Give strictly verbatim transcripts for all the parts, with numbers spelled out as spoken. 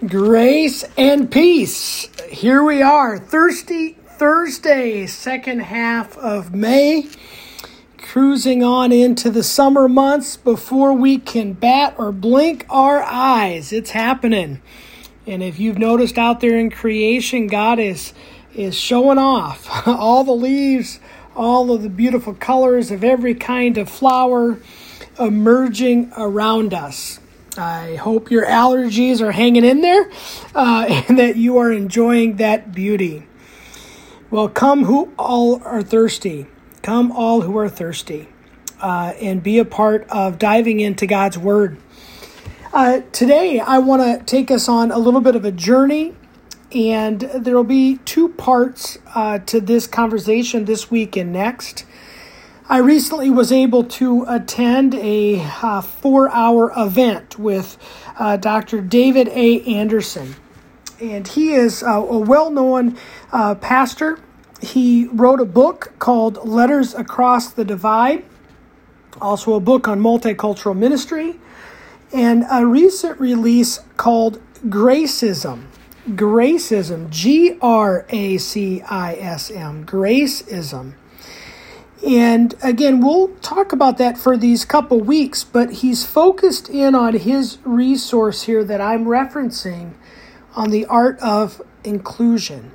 Grace and peace. Here we are, Thirsty Thursday, second half of May, cruising on into the summer months before we can bat or blink our eyes. It's happening. And if you've noticed out there in creation, God is, is showing off all the leaves, all of the beautiful colors of every kind of flower emerging around us. I hope your allergies are hanging in there uh, and that you are enjoying that beauty. Well, come who all are thirsty. Come all who are thirsty uh, and be a part of diving into God's Word. Uh, today, I want to take us on a little bit of a journey, and there will be two parts uh, to this conversation this week and next. I recently was able to attend a uh, four-hour event with uh, Doctor David A. Anderson, and he is uh, a well-known uh, pastor. He wrote a book called Letters Across the Divide, also a book on multicultural ministry, and a recent release called Gracism. Gracism, G R A C I S M, Gracism. And again, we'll talk about that for these couple weeks, but he's focused in on his resource here that I'm referencing on the art of inclusion.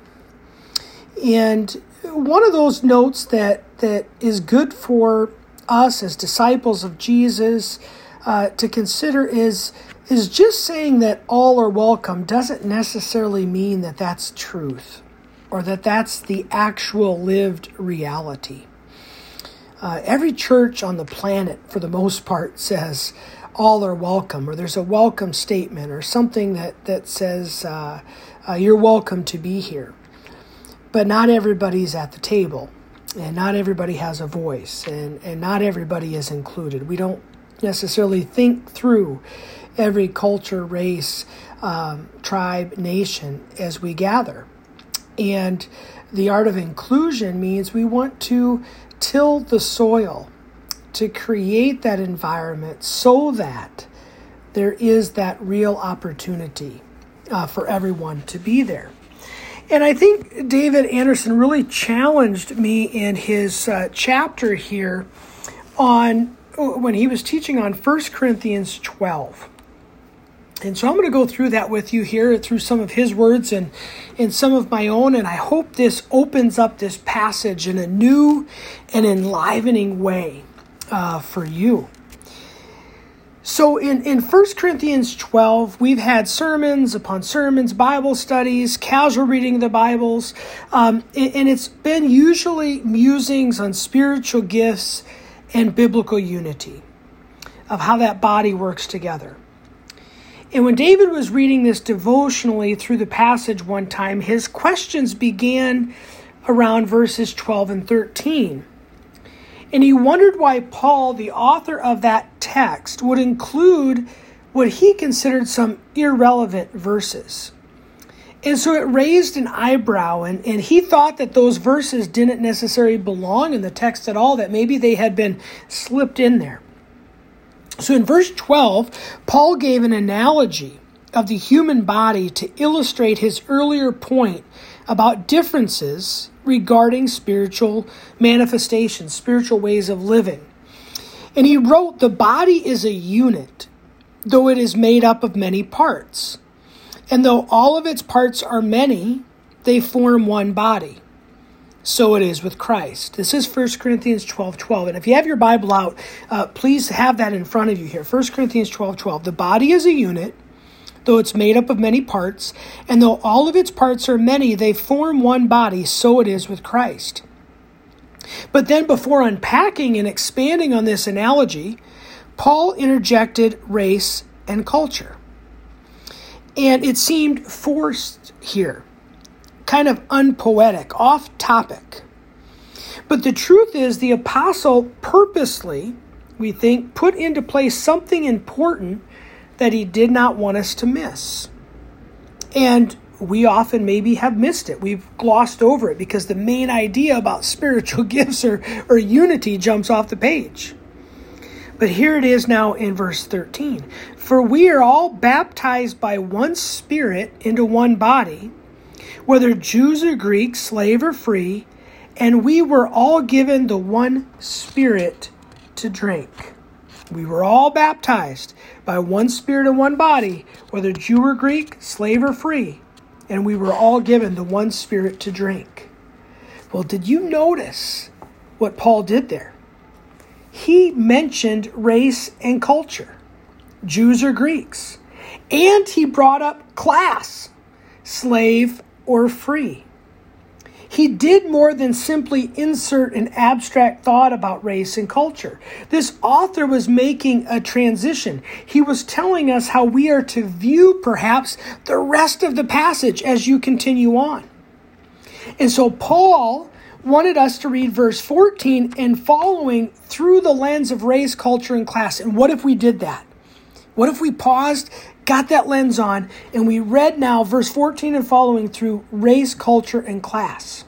And one of those notes that, that is good for us as disciples of Jesus uh, to consider is, is just saying that all are welcome doesn't necessarily mean that that's truth or that that's the actual lived reality. Uh, every church on the planet, for the most part, says all are welcome, or there's a welcome statement, or something that, that says uh, uh, you're welcome to be here. But not everybody's at the table, and not everybody has a voice, and, and not everybody is included. We don't necessarily think through every culture, race, um, tribe, nation as we gather. And the art of inclusion means we want to till the soil to create that environment so that there is that real opportunity uh, for everyone to be there. And I think David Anderson really challenged me in his uh, chapter here on when he was teaching on First Corinthians twelve. And so I'm going to go through that with you here through some of his words and, and some of my own. And I hope this opens up this passage in a new and enlivening way uh, for you. So in, in First Corinthians twelve, we've had sermons upon sermons, Bible studies, casual reading of the Bibles. Um, and it's been usually musings on spiritual gifts and biblical unity of how that body works together. And when David was reading this devotionally through the passage one time, his questions began around verses twelve and thirteen. And he wondered why Paul, the author of that text, would include what he considered some irrelevant verses. And so it raised an eyebrow, and, and he thought that those verses didn't necessarily belong in the text at all, that maybe they had been slipped in there. So in verse twelve, Paul gave an analogy of the human body to illustrate his earlier point about differences regarding spiritual manifestations, spiritual ways of living. And he wrote, the body is a unit, though it is made up of many parts. And though all of its parts are many, they form one body. So it is with Christ. This is First Corinthians twelve twelve. And if you have your Bible out, uh, please have that in front of you here. First Corinthians twelve twelve. The body is a unit, though it's made up of many parts. And though all of its parts are many, they form one body. So it is with Christ. But then before unpacking and expanding on this analogy, Paul interjected race and culture. And it seemed forced here. Kind of unpoetic, off topic. But the truth is the apostle purposely, we think, put into place something important that he did not want us to miss. And we often maybe have missed it. We've glossed over it because the main idea about spiritual gifts or, or unity jumps off the page. But here it is now in verse thirteen. For we are all baptized by one Spirit into one body, whether Jews or Greeks, slave or free, and we were all given the one Spirit to drink. We were all baptized by one Spirit and one body, whether Jew or Greek, slave or free, and we were all given the one Spirit to drink. Well, did you notice what Paul did there? He mentioned race and culture, Jews or Greeks, and he brought up class, slave or free. He did more than simply insert an abstract thought about race and culture. This author was making a transition. He was telling us how we are to view perhaps the rest of the passage as you continue on. And so Paul wanted us to read verse fourteen and following through the lens of race, culture, and class. And what if we did that? What if we paused, got that lens on, and we read now verse fourteen and following through race, culture, and class?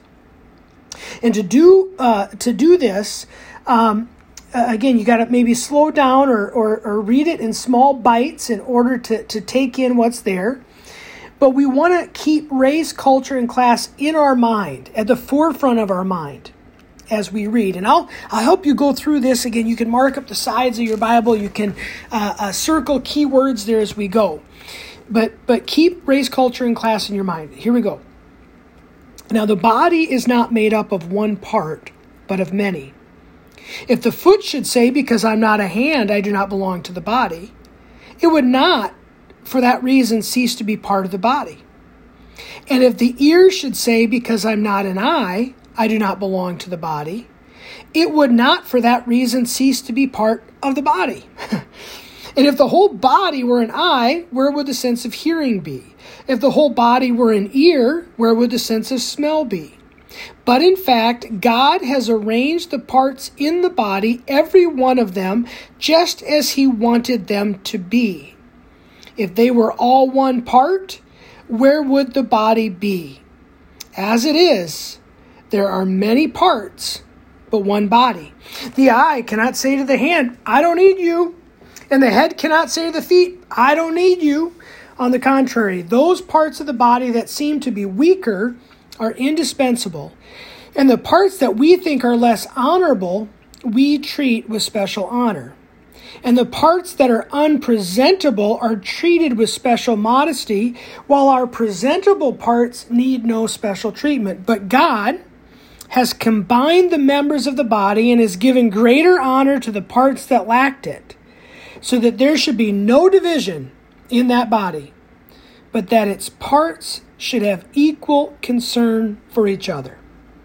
And to do uh, to do this, um, again, you got to maybe slow down or, or or read it in small bites in order to, to take in what's there. But we want to keep race, culture, and class in our mind, at the forefront of our mind as we read. And I'll I'll help you go through this. Again, you can mark up the sides of your Bible. You can uh, uh, circle keywords there as we go. But but keep race, culture, and class in your mind. Here we go. Now, the body is not made up of one part, but of many. If the foot should say, because I'm not a hand, I do not belong to the body, it would not, for that reason, cease to be part of the body. And if the ear should say, because I'm not an eye, I do not belong to the body, it would not, for that reason, cease to be part of the body. And if the whole body were an eye, where would the sense of hearing be? If the whole body were an ear, where would the sense of smell be? But in fact, God has arranged the parts in the body, every one of them, just as he wanted them to be. If they were all one part, where would the body be? As it is, there are many parts, but one body. The eye cannot say to the hand, I don't need you. And the head cannot say to the feet, I don't need you. On the contrary, those parts of the body that seem to be weaker are indispensable. And the parts that we think are less honorable, we treat with special honor. And the parts that are unpresentable are treated with special modesty, while our presentable parts need no special treatment. But God has combined the members of the body and has given greater honor to the parts that lacked it, so that there should be no division in that body, but that its parts should have equal concern for each other.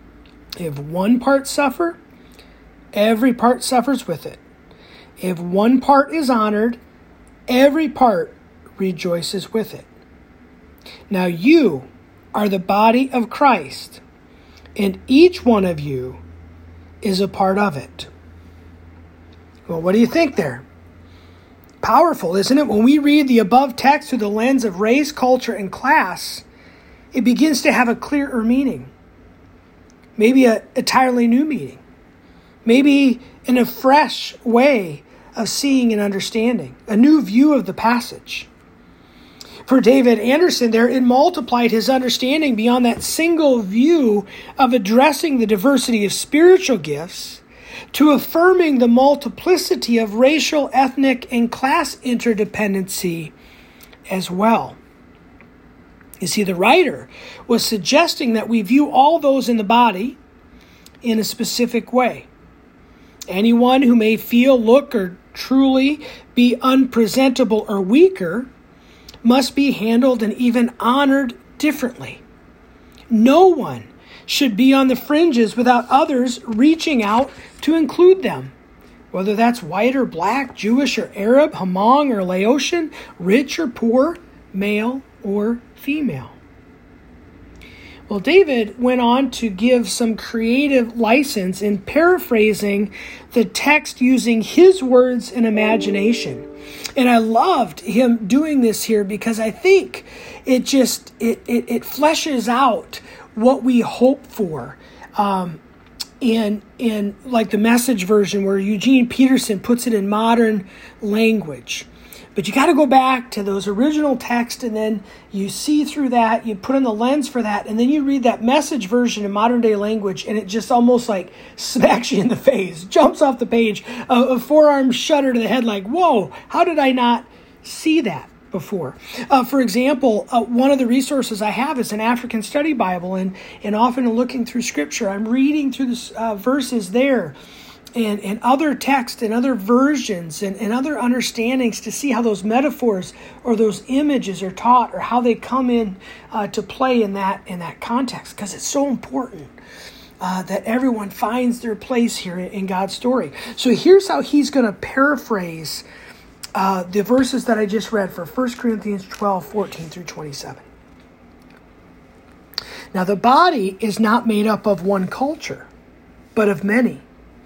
If one part suffer, every part suffers with it. If one part is honored, every part rejoices with it. Now you are the body of Christ, and each one of you is a part of it. Well, what do you think there? Powerful, isn't it? When we read the above text through the lens of race, culture, and class, it begins to have a clearer meaning. Maybe an entirely new meaning. Maybe in a fresh way of seeing and understanding. A new view of the passage. For David Anderson there, it multiplied his understanding beyond that single view of addressing the diversity of spiritual gifts to affirming the multiplicity of racial, ethnic, and class interdependency as well. You see, the writer was suggesting that we view all those in the body in a specific way. Anyone who may feel, look, or truly be unpresentable or weaker must be handled and even honored differently. No one should be on the fringes without others reaching out to include them, whether that's white or black, Jewish or Arab, Hmong or Laotian, rich or poor, male or female. Well, David went on to give some creative license in paraphrasing the text using his words and imagination. And I loved him doing this here because I think it just, it, it, it fleshes out what we hope for um, in in like the Message version where Eugene Peterson puts it in modern language. But you got to go back to those original texts, and then you see through that, you put in the lens for that, and then you read that Message version in modern day language, and it just almost like smacks you in the face, jumps off the page, a, a forearm shudder to the head like, whoa, how did I not see that before? Uh, for example, uh, one of the resources I have is an African Study Bible, and, and often looking through Scripture, I'm reading through the uh, verses there, And, and other texts and other versions and, and other understandings to see how those metaphors or those images are taught or how they come in uh, to play in that in that context, because it's so important uh, that everyone finds their place here in, in God's story. So here's how he's going to paraphrase uh, the verses that I just read for First Corinthians twelve, fourteen through twenty-seven. Now the body is not made up of one culture, but of many.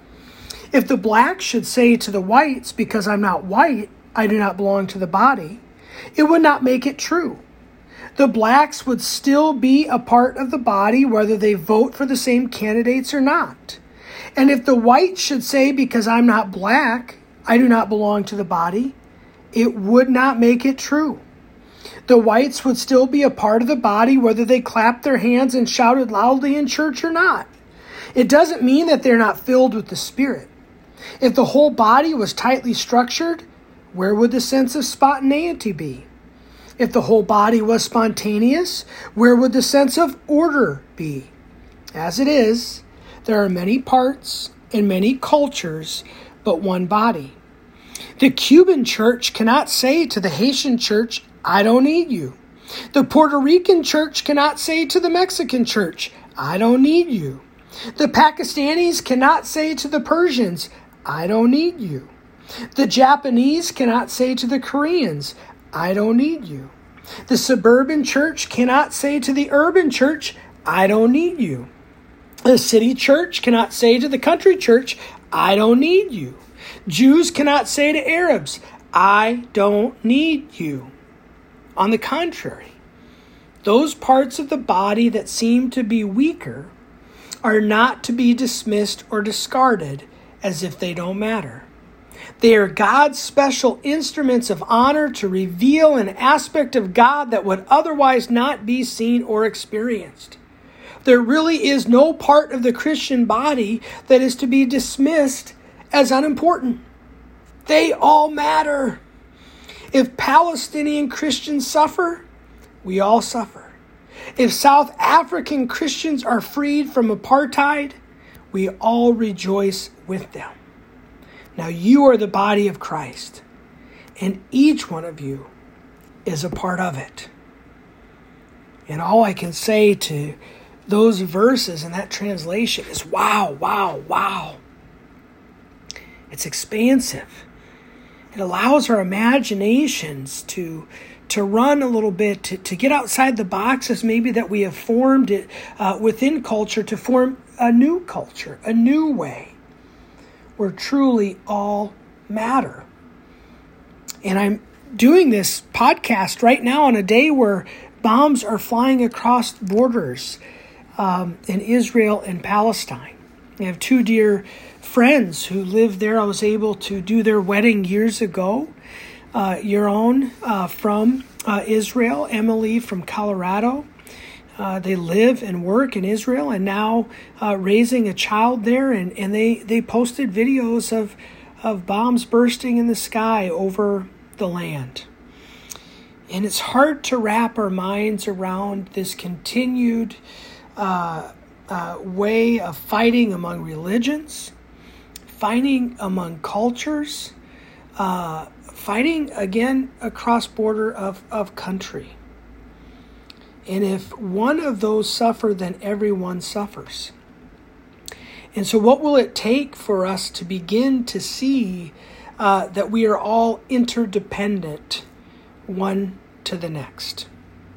If the blacks should say to the whites, because I'm not white, I do not belong to the body, it would not make it true. The blacks would still be a part of the body, whether they vote for the same candidates or not. And if the whites should say, because I'm not black, I do not belong to the body, it would not make it true. The whites would still be a part of the body, whether they clapped their hands and shouted loudly in church or not. It doesn't mean that they're not filled with the Spirit. If the whole body was tightly structured, where would the sense of spontaneity be? If the whole body was spontaneous, where would the sense of order be? As it is, there are many parts and many cultures, but one body. The Cuban church cannot say to the Haitian church, I don't need you. The Puerto Rican church cannot say to the Mexican church, I don't need you. The Pakistanis cannot say to the Persians, I don't need you. The Japanese cannot say to the Koreans, I don't need you. The suburban church cannot say to the urban church, I don't need you. The city church cannot say to the country church, I don't need you. Jews cannot say to Arabs, I don't need you. On the contrary, those parts of the body that seem to be weaker are not to be dismissed or discarded as if they don't matter. They are God's special instruments of honor to reveal an aspect of God that would otherwise not be seen or experienced. There really is no part of the Christian body that is to be dismissed as unimportant. They all matter. If Palestinian Christians suffer, we all suffer. If South African Christians are freed from apartheid, we all rejoice with them. Now you are the body of Christ, and each one of you is a part of it. And all I can say to those verses in that translation is wow, wow, wow. It's expansive. It allows our imaginations to to run a little bit, to, to get outside the boxes maybe that we have formed it uh, within culture, to form a new culture, a new way where truly all matter. And I'm doing this podcast right now on a day where bombs are flying across borders um, in Israel and Palestine. I have two dear friends who live there. I was able to do their wedding years ago. Uh, your own uh, from uh, Israel, Emily from Colorado. Uh, they live and work in Israel and now uh, raising a child there. And, and they, they posted videos of, of bombs bursting in the sky over the land. And it's hard to wrap our minds around this continued uh, uh, way of fighting among religions, fighting among cultures, uh, fighting again across border of, of country. And if one of those suffer, then everyone suffers. And so what will it take for us to begin to see uh, that we are all interdependent one to the next?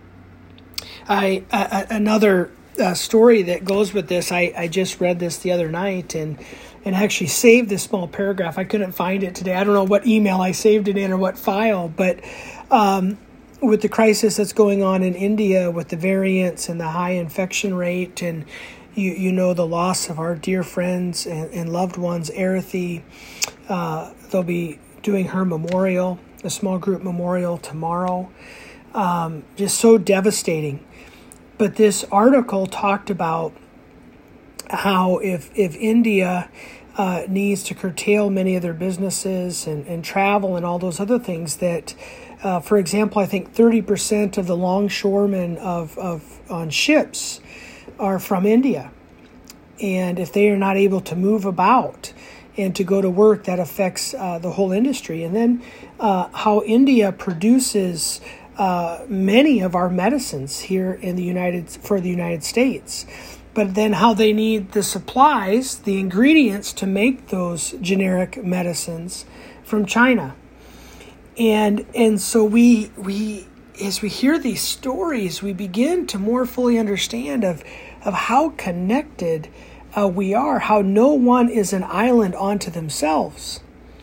I uh, Another uh, story that goes with this, I, I just read this the other night and and actually saved this small paragraph. I couldn't find it today. I don't know what email I saved it in or what file, but um, with the crisis that's going on in India with the variants and the high infection rate and you, you know the loss of our dear friends and, and loved ones, Arathy. Uh, they'll be doing her memorial, a small group memorial tomorrow. Um, just so devastating. But this article talked about how if if India uh, needs to curtail many of their businesses and, and travel and all those other things, that, uh, for example, I think thirty percent of the longshoremen of, of on ships are from India. And if they are not able to move about and to go to work, that affects uh, the whole industry. And then uh, how India produces uh, many of our medicines here in the United for the United States. But then how they need the supplies, the ingredients to make those generic medicines from China. And and so we we as we hear these stories, we begin to more fully understand of of how connected uh, we are, how no one is an island unto themselves.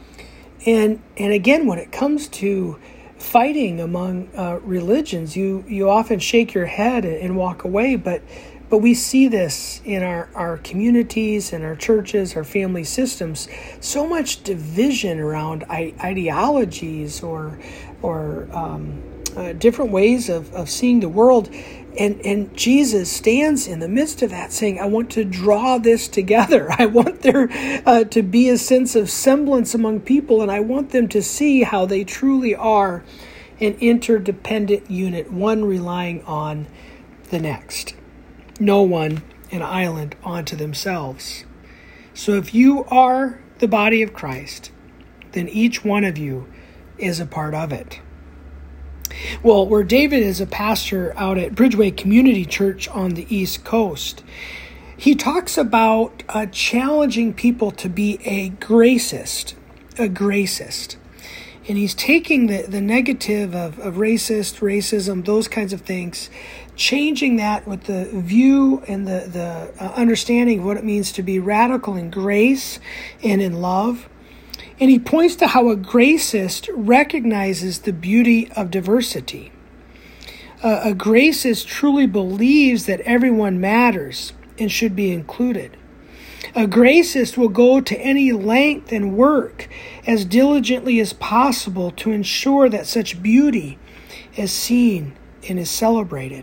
And and again, when it comes to fighting among uh, religions, you you often shake your head and, and walk away, but But we see this in our, our communities and our churches, our family systems, so much division around I- ideologies or or um, uh, different ways of, of seeing the world. And, and Jesus stands in the midst of that saying, I want to draw this together. I want there uh, to be a sense of semblance among people, and I want them to see how they truly are an interdependent unit, one relying on the next. No one an island unto themselves. So if you are the body of Christ, then each one of you is a part of it. Well, where David is a pastor out at Bridgeway Community Church on the East Coast, he talks about uh, challenging people to be a gracist, a gracist. And he's taking the, the negative of, of racist, racism, those kinds of things, changing that with the view and the, the uh, understanding of what it means to be radical in grace and in love. And he points to how a gracist recognizes the beauty of diversity. Uh, a gracist truly believes that everyone matters and should be included. A gracist will go to any length and work as diligently as possible to ensure that such beauty is seen and is celebrated.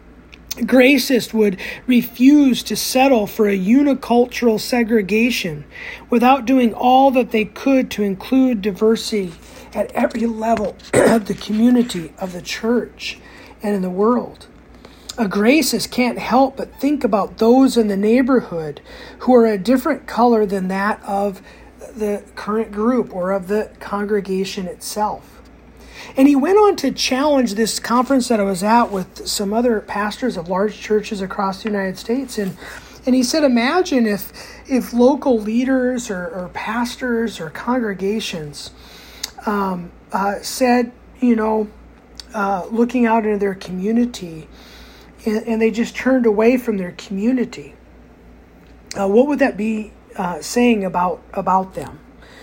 A gracist would refuse to settle for a unicultural segregation without doing all that they could to include diversity at every level of the community, of the church, and in the world. A gracist can't help but think about those in the neighborhood who are a different color than that of the current group or of the congregation itself. And he went on to challenge this conference that I was at with some other pastors of large churches across the United States. And, and he said, imagine if, if local leaders or, or pastors or congregations um, uh, said, you know, uh, looking out into their community, and, and they just turned away from their community. Uh, what would that be uh, saying about, about them?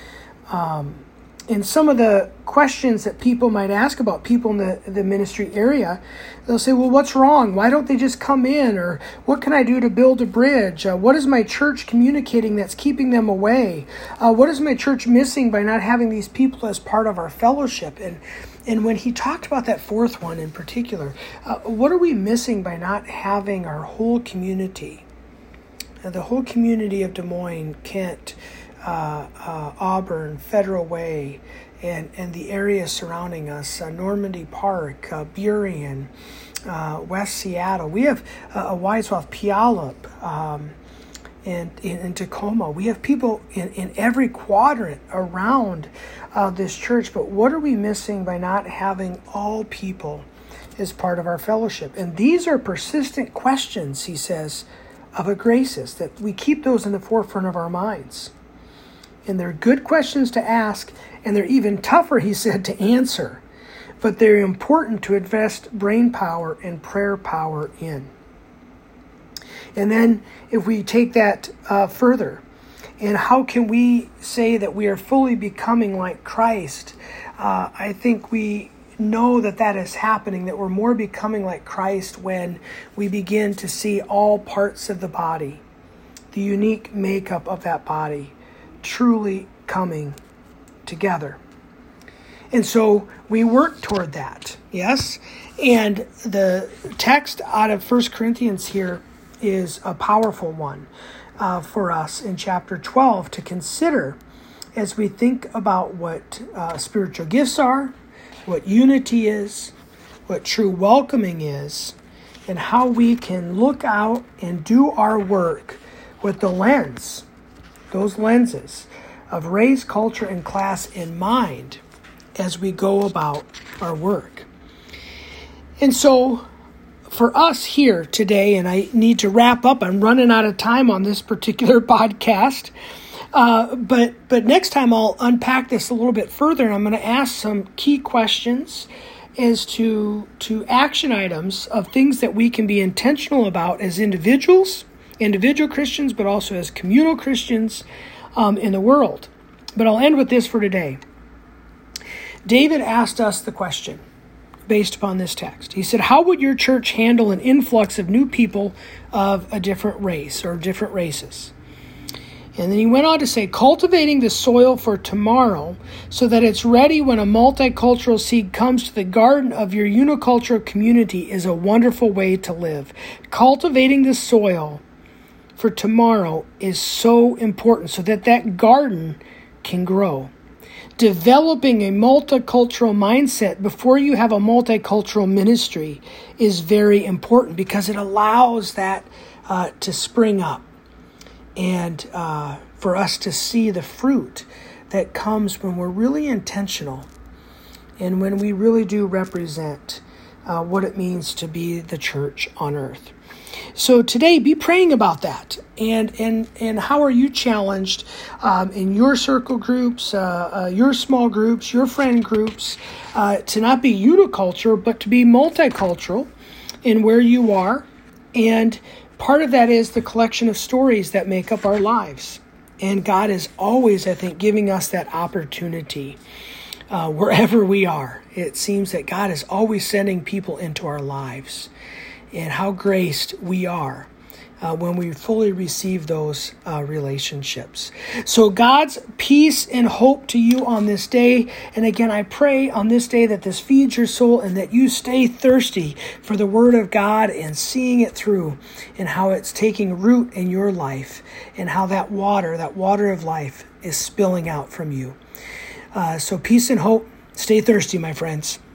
Um, and some of the questions that people might ask about people in the, the ministry area, they'll say, well, what's wrong? Why don't they just come in? Or what can I do to build a bridge? Uh, what is my church communicating that's keeping them away? Uh, what is my church missing by not having these people as part of our fellowship? And and when he talked about that fourth one in particular, uh, what are we missing by not having our whole community? Uh, the whole community of Des Moines, Kent, Uh, uh, Auburn, Federal Way, and, and the area surrounding us, uh, Normandy Park, uh, Burien, uh, West Seattle. We have uh, a Wisewasp, Puyallup, um, and in, in Tacoma. We have people in, in every quadrant around uh, this church, but what are we missing by not having all people as part of our fellowship? And these are persistent questions, he says, of a gracist, that we keep those in the forefront of our minds. And they're good questions to ask, and they're even tougher, he said, to answer. But they're important to invest brain power and prayer power in. And then if we take that uh, further, and how can we say that we are fully becoming like Christ? Uh, I think we know that that is happening, that we're more becoming like Christ when we begin to see all parts of the body, the unique makeup of that body, truly coming together. And so we work toward that, yes? And the text out of First Corinthians here is a powerful one uh, for us in chapter twelve to consider as we think about what uh, spiritual gifts are, what unity is, what true welcoming is, and how we can look out and do our work with the lens, those lenses of race, culture, and class in mind as we go about our work. And so for us here today, and I need to wrap up, I'm running out of time on this particular podcast, uh, but but next time I'll unpack this a little bit further, and I'm going to ask some key questions as to, to action items of things that we can be intentional about as individuals, individual Christians, but also as communal Christians um, in the world. But I'll end with this for today. David asked us the question based upon this text. He said, how would your church handle an influx of new people of a different race or different races? And then he went on to say, cultivating the soil for tomorrow so that it's ready when a multicultural seed comes to the garden of your unicultural community is a wonderful way to live. Cultivating the soil for tomorrow is so important so that that garden can grow. Developing a multicultural mindset before you have a multicultural ministry is very important because it allows that uh, to spring up and uh, for us to see the fruit that comes when we're really intentional and when we really do represent uh, what it means to be the church on earth. So today, be praying about that. And and and how are you challenged um, in your circle groups, uh, uh, your small groups, your friend groups, uh, to not be unicultural, but to be multicultural in where you are. And part of that is the collection of stories that make up our lives. And God is always, I think, giving us that opportunity uh, wherever we are. It seems that God is always sending people into our lives. And how graced we are uh, when we fully receive those uh, relationships. So God's peace and hope to you on this day. And again, I pray on this day that this feeds your soul and that you stay thirsty for the Word of God and seeing it through and how it's taking root in your life and how that water, that water of life is spilling out from you. Uh, so peace and hope. Stay thirsty, my friends.